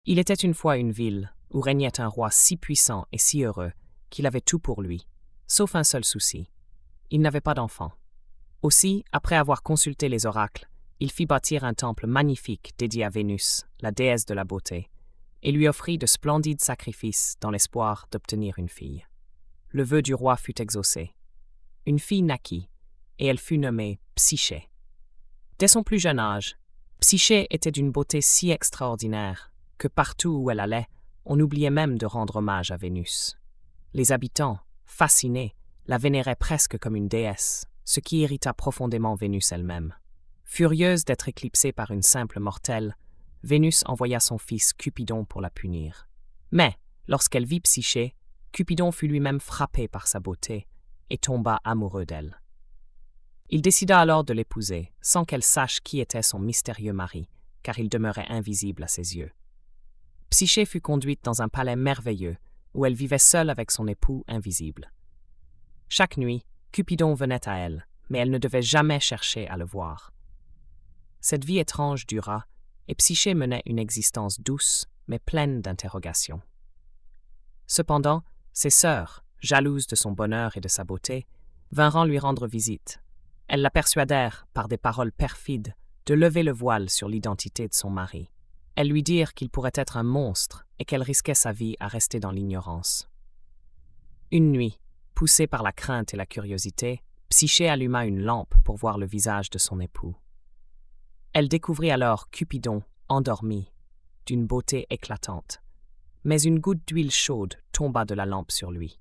Il était une fois une ville où régnait un roi si puissant et si heureux qu'il avait tout pour lui, sauf un seul souci. Il n'avait pas d'enfant. Aussi, après avoir consulté les oracles, il fit bâtir un temple magnifique dédié à Vénus, la déesse de la beauté, et lui offrit de splendides sacrifices dans l'espoir d'obtenir une fille. Le vœu du roi fut exaucé. Une fille naquit, et elle fut nommée Psyché. Dès son plus jeune âge, Psyché était d'une beauté si extraordinaire que partout où elle allait, on oubliait même de rendre hommage à Vénus. Les habitants, fascinés, la vénéraient presque comme une déesse, ce qui irrita profondément Vénus elle-même. Furieuse d'être éclipsée par une simple mortelle, Vénus envoya son fils Cupidon pour la punir. Mais, lorsqu'elle vit Psyché, Cupidon fut lui-même frappé par sa beauté et tomba amoureux d'elle. Il décida alors de l'épouser, sans qu'elle sache qui était son mystérieux mari, car il demeurait invisible à ses yeux. Psyché fut conduite dans un palais merveilleux, où elle vivait seule avec son époux invisible. Chaque nuit, Cupidon venait à elle, mais elle ne devait jamais chercher à le voir. Cette vie étrange dura, et Psyché menait une existence douce, mais pleine d'interrogations. Cependant, ses sœurs, jalouses de son bonheur et de sa beauté, vinrent lui rendre visite. Elles la persuadèrent, par des paroles perfides, de lever le voile sur l'identité de son mari. Elles lui dirent qu'il pourrait être un monstre et qu'elle risquait sa vie à rester dans l'ignorance. Une nuit, poussée par la crainte et la curiosité, Psyché alluma une lampe pour voir le visage de son époux. Elle découvrit alors Cupidon, endormi, d'une beauté éclatante. Mais une goutte d'huile chaude tomba de la lampe sur lui.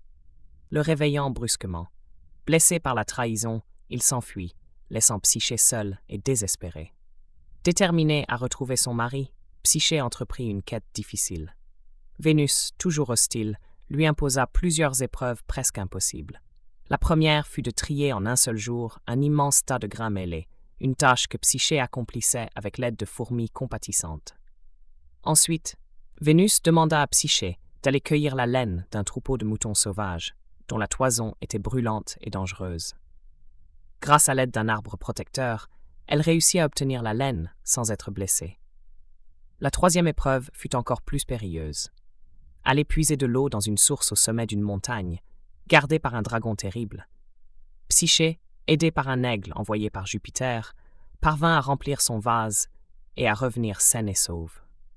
Le réveillant brusquement, blessé par la trahison, il s'enfuit, laissant Psyché seule et désespérée. Déterminée à retrouver son mari, Psyché entreprit une quête difficile. Vénus, toujours hostile, lui imposa plusieurs épreuves presque impossibles. La première fut de trier en un seul jour un immense tas de grains mêlés, une tâche que Psyché accomplissait avec l'aide de fourmis compatissantes. Ensuite, Vénus demanda à Psyché d'aller cueillir la laine d'un troupeau de moutons sauvages, dont la toison était brûlante et dangereuse. Grâce à l'aide d'un arbre protecteur, elle réussit à obtenir la laine sans être blessée. La troisième épreuve fut encore plus périlleuse. Aller puiser de l'eau dans une source au sommet d'une montagne, gardée par un dragon terrible. Psyché, aidée par un aigle envoyé par Jupiter, parvint à remplir son vase et à revenir saine et sauve.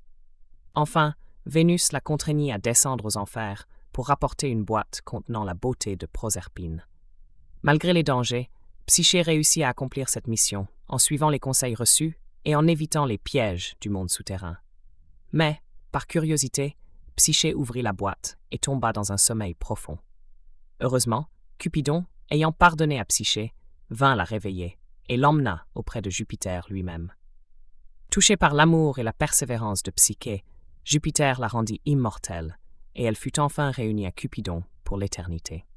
Enfin, Vénus la contraignit à descendre aux enfers pour rapporter une boîte contenant la beauté de Proserpine. Malgré les dangers, Psyché réussit à accomplir cette mission en suivant les conseils reçus et en évitant les pièges du monde souterrain. Mais, par curiosité, Psyché ouvrit la boîte et tomba dans un sommeil profond. Heureusement, Cupidon, ayant pardonné à Psyché, vint la réveiller et l'emmena auprès de Jupiter lui-même. Touché par l'amour et la persévérance de Psyché, Jupiter la rendit immortelle et elle fut enfin réunie à Cupidon pour l'éternité.